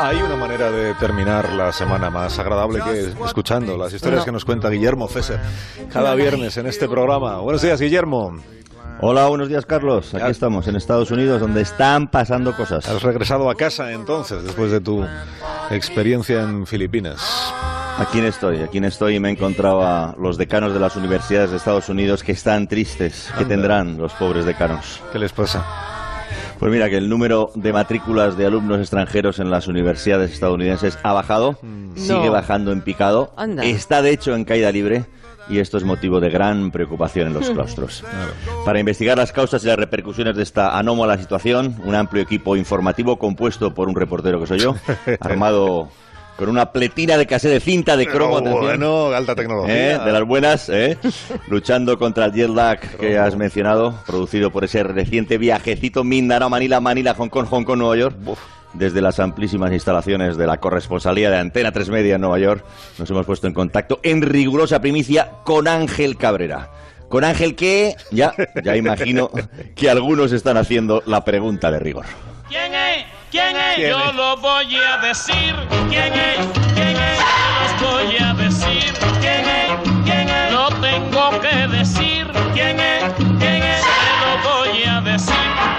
Hay una manera de terminar la semana más agradable que escuchando las historias que nos cuenta Guillermo Fesser cada viernes en este programa. Buenos días, Guillermo. Hola, buenos días, Carlos. Aquí estamos, en Estados Unidos, donde están pasando cosas. Has regresado a casa, entonces, después de tu experiencia en Filipinas. Aquí estoy y me he encontrado a los decanos de las universidades de Estados Unidos que están tristes. ¿Qué tendrán los pobres decanos? ¿Qué les pasa? Pues mira, que el número de matrículas de alumnos extranjeros en las universidades estadounidenses ha bajado, sigue bajando en picado, está de hecho en caída libre. Y esto es motivo de gran preocupación en los claustros. Para investigar las causas y las repercusiones de esta anómala situación, un amplio equipo informativo compuesto por un reportero que soy yo, armado con una pletina de casete de cinta de cromo, bueno, alta tecnología. De las buenas, luchando contra el jet lag que has mencionado, producido por ese reciente viajecito Mindanao, Manila, Hong Kong, Nueva York. Desde las amplísimas instalaciones de la corresponsalía de Antena 3 Media en Nueva York, nos hemos puesto en contacto en rigurosa primicia con Ángel Cabrera. Con Ángel que, ya imagino que algunos están haciendo la pregunta de rigor. ¿Quién es? ¿Quién es? Yo lo voy a decir. ¿Quién es? ¿Quién es? Yo los voy a decir. ¿Quién es? ¿Quién es? Lo tengo que decir. ¿Quién es? ¿Quién es? Se lo voy a decir.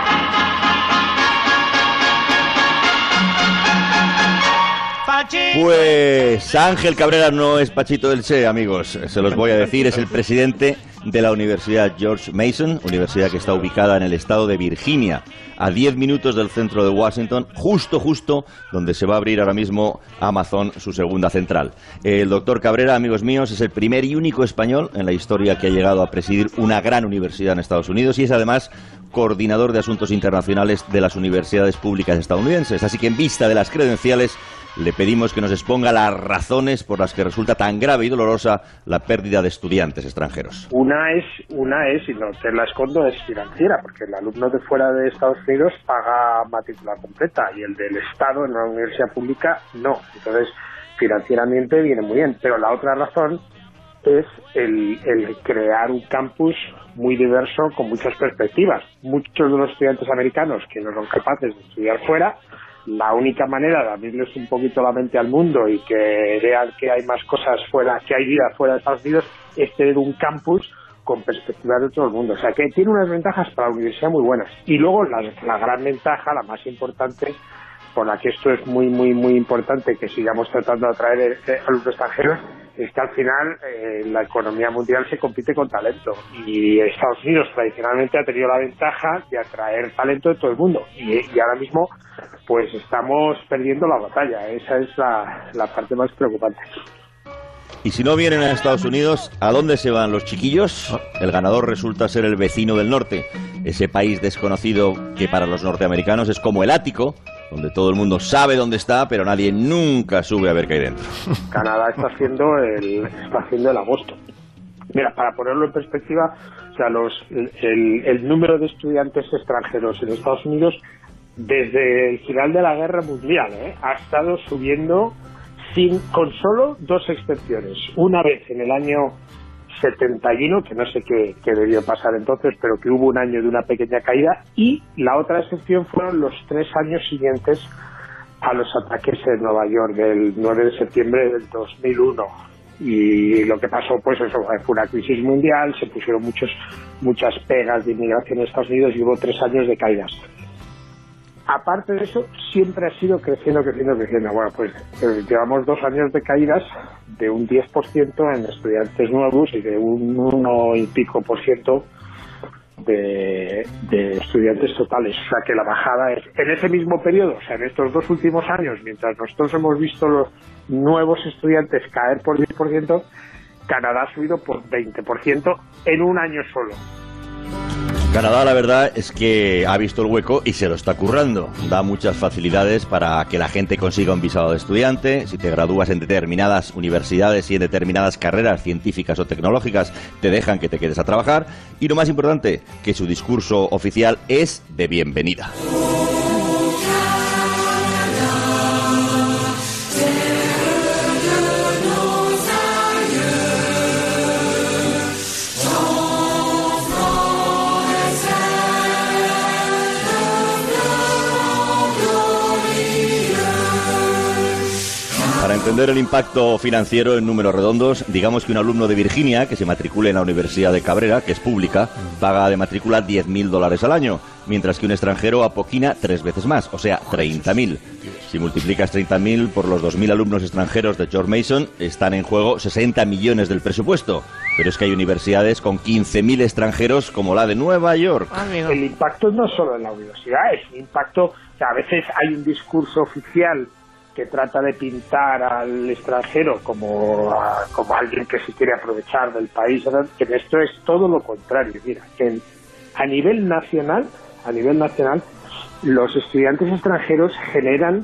Pues Ángel Cabrera no es Pachito del Che, amigos, se los voy a decir, es el presidente de la Universidad George Mason, universidad que está ubicada en el estado de Virginia, a 10 minutos del centro de Washington, justo donde se va a abrir ahora mismo Amazon, su segunda central. El doctor Cabrera, amigos míos, es el primer y único español en la historia que ha llegado a presidir una gran universidad en Estados Unidos y es además coordinador de asuntos internacionales de las universidades públicas estadounidenses. Así que en vista de las credenciales, le pedimos que nos exponga las razones por las que resulta tan grave y dolorosa la pérdida de estudiantes extranjeros. Una es, y no te la escondo, es financiera, porque el alumno de fuera de Estados Unidos paga matrícula completa y el del Estado en una universidad pública no. Entonces, financieramente viene muy bien. Pero la otra razón es el crear un campus muy diverso con muchas perspectivas. Muchos de los estudiantes americanos que no son capaces de estudiar fuera, la única manera de abrirles un poquito la mente al mundo y que vean que hay más cosas fuera, que hay vida fuera de Estados Unidos, es tener un campus con perspectivas de todo el mundo. O sea, que tiene unas ventajas para la universidad muy buenas. Y luego la gran ventaja, la más importante, por la que esto es muy importante que sigamos tratando de atraer a los extranjeros, es que al final la economía mundial se compite con talento y Estados Unidos tradicionalmente ha tenido la ventaja de atraer talento de todo el mundo y ahora mismo pues estamos perdiendo la batalla. Esa es la parte más preocupante. Y si no vienen a Estados Unidos, ¿a dónde se van los chiquillos? El ganador resulta ser el vecino del norte, ese país desconocido que para los norteamericanos es como el ático, donde todo el mundo sabe dónde está, pero nadie nunca sube a ver qué hay dentro. Canadá está haciendo el agosto. Mira, para ponerlo en perspectiva, o sea, el número de estudiantes extranjeros en Estados Unidos desde el final de la Guerra Mundial ha estado subiendo con solo dos excepciones. Una vez en el año 71, que no sé qué debió pasar entonces, pero que hubo un año de una pequeña caída, y la otra excepción fueron los 3 años siguientes a los ataques en Nueva York del 9 de septiembre del 2001. Y lo que pasó, pues eso, fue una crisis mundial, se pusieron muchas pegas de inmigración en Estados Unidos y hubo 3 años de caídas. Aparte de eso, siempre ha sido creciendo. Bueno, pues llevamos 2 años de caídas de un 10% en estudiantes nuevos y de un 1 y pico % de estudiantes totales. O sea que la bajada es en ese mismo periodo, o sea, en estos 2 últimos años, mientras nosotros hemos visto los nuevos estudiantes caer por 10%, Canadá ha subido por 20% en un año solo. Canadá, la verdad es que ha visto el hueco y se lo está currando. Da muchas facilidades para que la gente consiga un visado de estudiante. Si te gradúas en determinadas universidades y en determinadas carreras científicas o tecnológicas, te dejan que te quedes a trabajar. Y lo más importante, que su discurso oficial es de bienvenida. Para entender el impacto financiero en números redondos, digamos que un alumno de Virginia que se matricule en la Universidad de Cabrera, que es pública, paga de matrícula $10.000 al año, mientras que un extranjero apoquina 3 veces más, o sea, 30.000. Si multiplicas 30.000 por los 2.000 alumnos extranjeros de George Mason, están en juego 60 millones del presupuesto. Pero es que hay universidades con 15.000 extranjeros como la de Nueva York. El impacto no solo en la universidad, es un impacto, o sea, a veces hay un discurso oficial que trata de pintar al extranjero como alguien que se quiere aprovechar del país, que esto es todo lo contrario. Mira, que a nivel nacional, los estudiantes extranjeros generan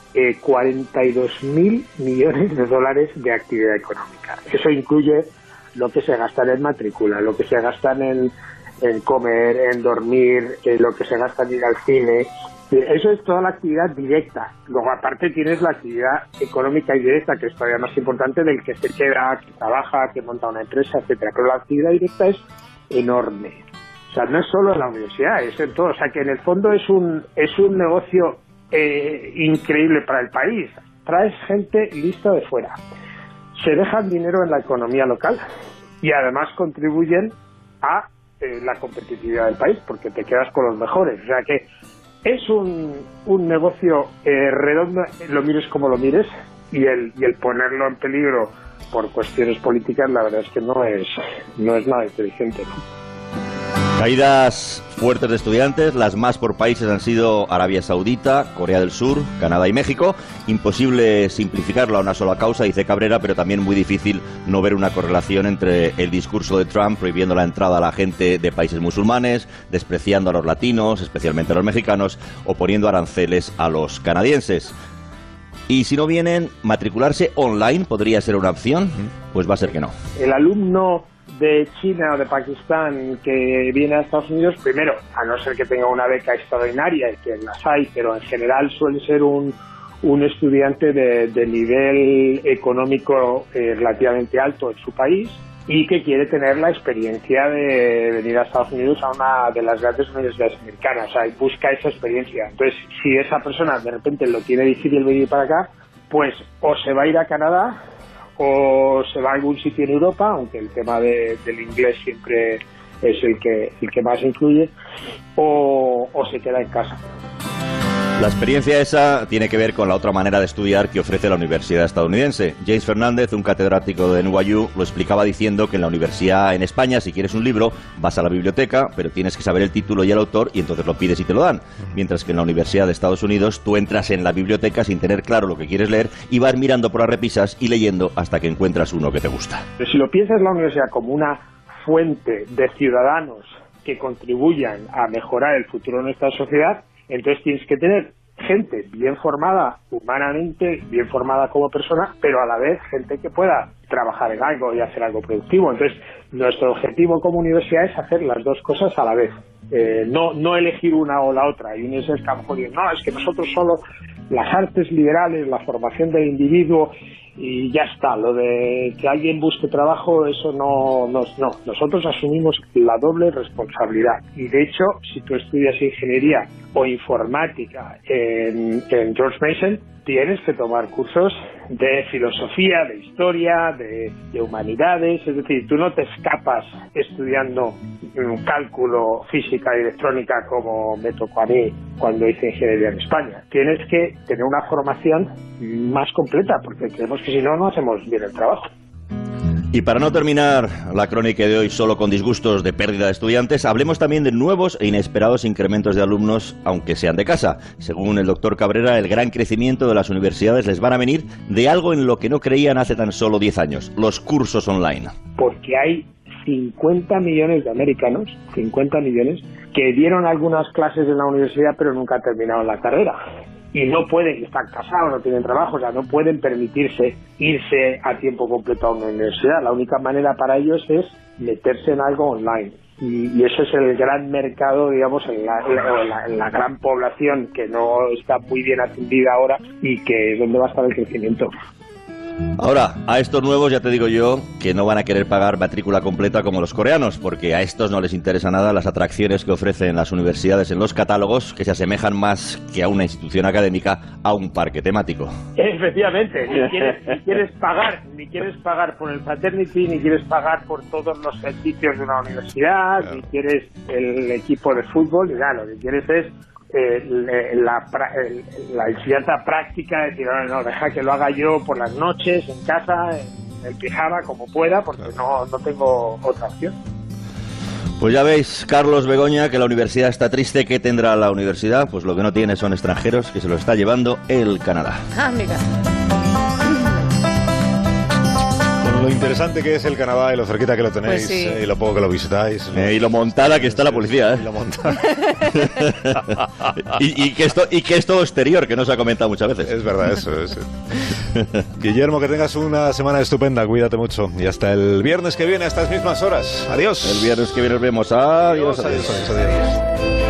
42.000 millones de dólares de actividad económica. Eso incluye lo que se gasta en matrícula, lo que se gasta en comer, en dormir, lo que se gasta en ir al cine. Eso es toda la actividad directa. Luego, aparte, tienes la actividad económica indirecta, que es todavía más importante, del que se queda, que trabaja, que monta una empresa, etcétera. Pero la actividad directa es enorme. O sea, no es solo en la universidad, es en todo. O sea, que en el fondo es un negocio increíble para el país. Traes gente lista de fuera. Se dejan dinero en la economía local y además contribuyen a la competitividad del país, porque te quedas con los mejores. O sea que es un negocio redondo, lo mires como lo mires, y el ponerlo en peligro por cuestiones políticas, la verdad es que no es nada inteligente, ¿no? Caídas fuertes de estudiantes, las más por países han sido Arabia Saudita, Corea del Sur, Canadá y México. Imposible simplificarlo a una sola causa, dice Cabrera, pero también muy difícil no ver una correlación entre el discurso de Trump prohibiendo la entrada a la gente de países musulmanes, despreciando a los latinos, especialmente a los mexicanos, o poniendo aranceles a los canadienses. Y si no vienen, matricularse online podría ser una opción, pues va a ser que no. El alumno de China o de Pakistán que viene a Estados Unidos, primero, a no ser que tenga una beca extraordinaria, y que las hay, pero en general suele ser un estudiante de nivel económico relativamente alto en su país, y que quiere tener la experiencia de venir a Estados Unidos a una de las grandes universidades americanas. O sea, busca esa experiencia. Entonces, si esa persona de repente lo tiene difícil venir para acá, pues o se va a ir a Canadá o se va a algún sitio en Europa, aunque el tema del inglés siempre es el que más influye, o se queda en casa. La experiencia esa tiene que ver con la otra manera de estudiar que ofrece la universidad estadounidense. James Fernández, un catedrático de NYU, lo explicaba diciendo que en la universidad en España, si quieres un libro, vas a la biblioteca, pero tienes que saber el título y el autor, y entonces lo pides y te lo dan. Mientras que en la Universidad de Estados Unidos, tú entras en la biblioteca sin tener claro lo que quieres leer y vas mirando por las repisas y leyendo hasta que encuentras uno que te gusta. Pero si lo piensas la universidad como una fuente de ciudadanos que contribuyan a mejorar el futuro de nuestra sociedad, entonces tienes que tener gente bien formada humanamente, bien formada como persona, pero a la vez gente que pueda trabajar en algo y hacer algo productivo. Entonces, nuestro objetivo como universidad es hacer las dos cosas a la vez. No elegir una o la otra. Y uno es que a lo mejor dice, no, es que nosotros solo las artes liberales, la formación del individuo y ya está. Lo de que alguien busque trabajo, eso no. Nosotros asumimos la doble responsabilidad. Y de hecho, si tú estudias ingeniería o informática en George Mason, tienes que tomar cursos de filosofía, de historia, de humanidades. Es decir, tú no te escapas estudiando cálculo, física y electrónica como me tocó a mí cuando hice ingeniería en España. Tienes que tener una formación más completa, porque creemos que si no, no hacemos bien el trabajo. Y para no terminar la crónica de hoy solo con disgustos de pérdida de estudiantes, hablemos también de nuevos e inesperados incrementos de alumnos, aunque sean de casa. Según el doctor Cabrera, el gran crecimiento de las universidades les van a venir de algo en lo que no creían hace tan solo 10 años, los cursos online. Porque hay 50 millones de americanos, 50 millones, que dieron algunas clases en la universidad pero nunca terminaron la carrera. Y no pueden, están casados, no tienen trabajo, o sea, no pueden permitirse irse a tiempo completo a una universidad. La única manera para ellos es meterse en algo online. Y eso es el gran mercado, digamos, en la gran población que no está muy bien atendida ahora y que es donde va a estar el crecimiento. Ahora, a estos nuevos ya te digo yo que no van a querer pagar matrícula completa como los coreanos, porque a estos no les interesa nada las atracciones que ofrecen las universidades en los catálogos, que se asemejan más que a una institución académica a un parque temático. Efectivamente, ni quieres pagar por el fraternity, ni quieres pagar por todos los servicios de una universidad, ni quieres el equipo de fútbol, ni nada, lo que quieres es la enseñanza práctica, de decir, no, deja que lo haga yo por las noches, en casa, en pijama, como pueda, porque no tengo otra opción. Pues ya veis, Carlos, Begoña, que la universidad está triste. ¿Qué tendrá la universidad? Pues lo que no tiene son extranjeros, que se lo está llevando el Canadá. Ah, mira. Lo interesante que es el Canadá y lo cerquita que lo tenéis, pues sí. Y lo poco que lo visitáis. Y lo montada que está la policía, ¿eh? Y lo montada. y que es todo exterior, que no se ha comentado muchas veces. Es verdad, eso es. Guillermo, que tengas una semana estupenda, cuídate mucho. Y hasta el viernes que viene, a estas mismas horas. Adiós. El viernes que viene nos vemos. Adiós. Adiós.